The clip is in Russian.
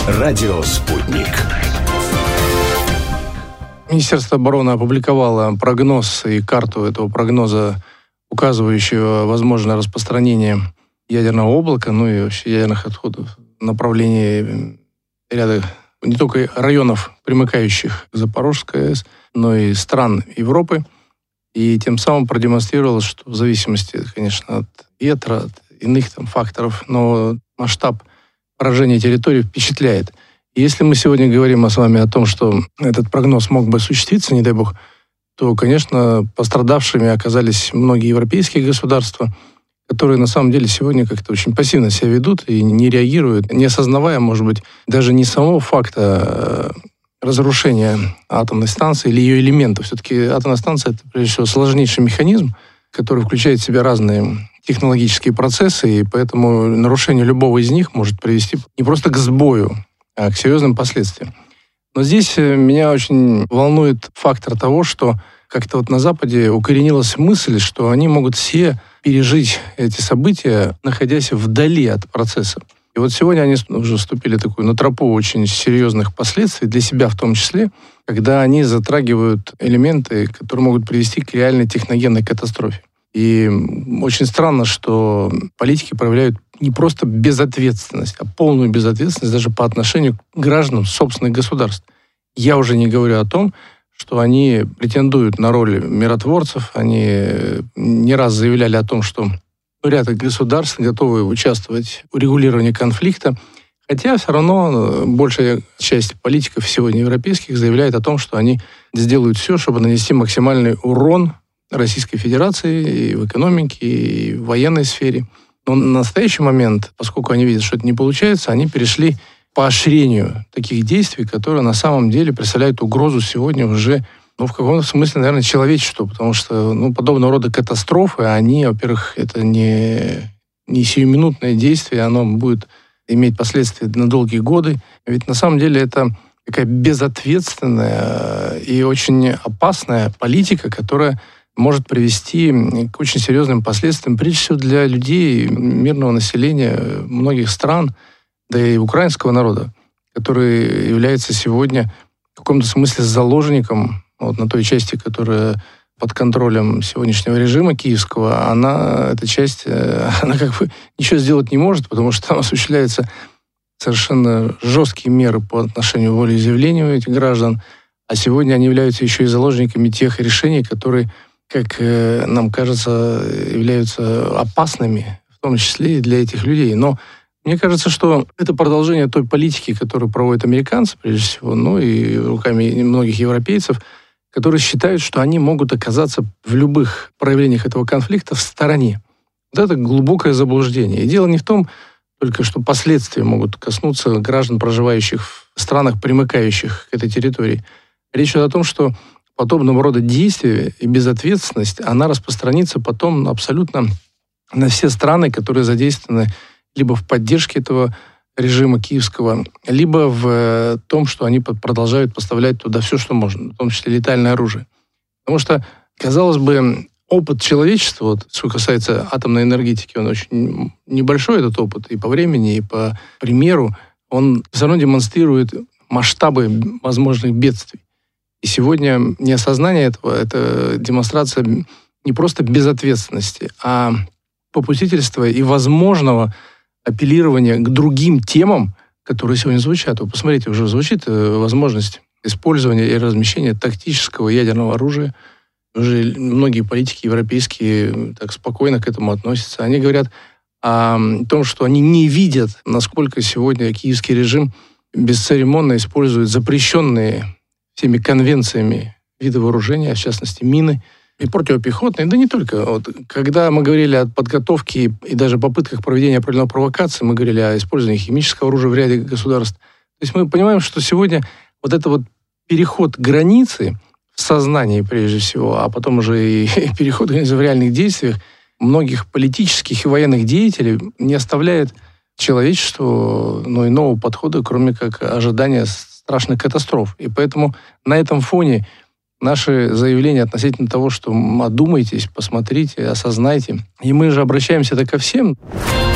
Радио «Спутник». Министерство обороны опубликовало прогноз и карту этого прогноза, указывающего возможное распространение ядерного облака, и вообще ядерных отходов в направлении ряда не только районов, примыкающих к Запорожской АЭС, но и стран Европы. И тем самым продемонстрировало, что в зависимости, конечно, от ветра, от иных факторов, но масштаб поражения территории впечатляет. И если мы сегодня говорим с вами о том, что этот прогноз мог бы осуществиться, не дай бог, то, конечно, пострадавшими оказались многие европейские государства, которые на самом деле сегодня как-то очень пассивно себя ведут и не реагируют, не осознавая, может быть, даже не самого факта разрушения атомной станции или ее элементов. Все-таки атомная станция — это, прежде всего, сложнейший механизм, который включает в себя разные технологические процессы, и поэтому нарушение любого из них может привести не просто к сбою, а к серьезным последствиям. Но здесь меня очень волнует фактор того, что как-то на Западе укоренилась мысль, что они могут все пережить эти события, находясь вдали от процесса. И сегодня они уже вступили на тропу очень серьезных последствий, для себя в том числе, когда они затрагивают элементы, которые могут привести к реальной техногенной катастрофе. И очень странно, что политики проявляют не просто безответственность, а полную безответственность даже по отношению к гражданам собственных государств. Я уже не говорю о том, что они претендуют на роль миротворцев. Они не раз заявляли о том, что ряд государств готовы участвовать в урегулировании конфликта. Хотя все равно большая часть политиков сегодня европейских заявляет о том, что они сделают все, чтобы нанести максимальный урон Российской Федерации и в экономике, и в военной сфере. Но на настоящий момент, поскольку они видят, что это не получается, они перешли к поощрению таких действий, которые на самом деле представляют угрозу сегодня уже, в каком-то смысле, наверное, человечеству, потому что подобного рода катастрофы, они, во-первых, это не сиюминутное действие, оно будет иметь последствия на долгие годы. Ведь на самом деле это такая безответственная и очень опасная политика, которая может привести к очень серьезным последствиям, прежде всего для людей, мирного населения многих стран, да и украинского народа, который является сегодня в каком-то смысле заложником на той части, которая под контролем сегодняшнего режима киевского, эта часть, она ничего сделать не может, потому что там осуществляются совершенно жесткие меры по отношению к волеизъявлению этих граждан, а сегодня они являются еще и заложниками тех решений, которые, как нам кажется, являются опасными, в том числе и для этих людей. Но мне кажется, что это продолжение той политики, которую проводят американцы, прежде всего, и руками многих европейцев, которые считают, что они могут оказаться в любых проявлениях этого конфликта в стороне. Это глубокое заблуждение. И дело не в том только, что последствия могут коснуться граждан, проживающих в странах, примыкающих к этой территории. Речь идет о том, что подобного рода действия и безответственность, она распространится потом абсолютно на все страны, которые задействованы либо в поддержке этого режима киевского, либо в том, что они продолжают поставлять туда все, что можно, в том числе летальное оружие. Потому что, казалось бы, опыт человечества, что касается атомной энергетики, он очень небольшой, этот опыт, и по времени, и по примеру, он все равно демонстрирует масштабы возможных бедствий. И сегодня неосознание этого — это демонстрация не просто безответственности, а попустительства и возможного апеллирования к другим темам, которые сегодня звучат. Вы посмотрите, уже звучит возможность использования и размещения тактического ядерного оружия. Уже многие политики европейские так спокойно к этому относятся. Они говорят о том, что они не видят, насколько сегодня киевский режим бесцеремонно использует запрещенные всеми конвенциями виды вооружения, в частности мины, и противопехотные, да не только. Когда мы говорили о подготовке и даже попытках проведения определенной провокации, мы говорили о использовании химического оружия в ряде государств. То есть мы понимаем, что сегодня переход границы в сознании прежде всего, а потом уже и переход границы в реальных действиях многих политических и военных деятелей не оставляет человечеству иного подхода, кроме как ожидания страшных катастроф. И поэтому на этом фоне наши заявления относительно того, что одумайтесь, посмотрите, осознайте. И мы же обращаемся ко всем.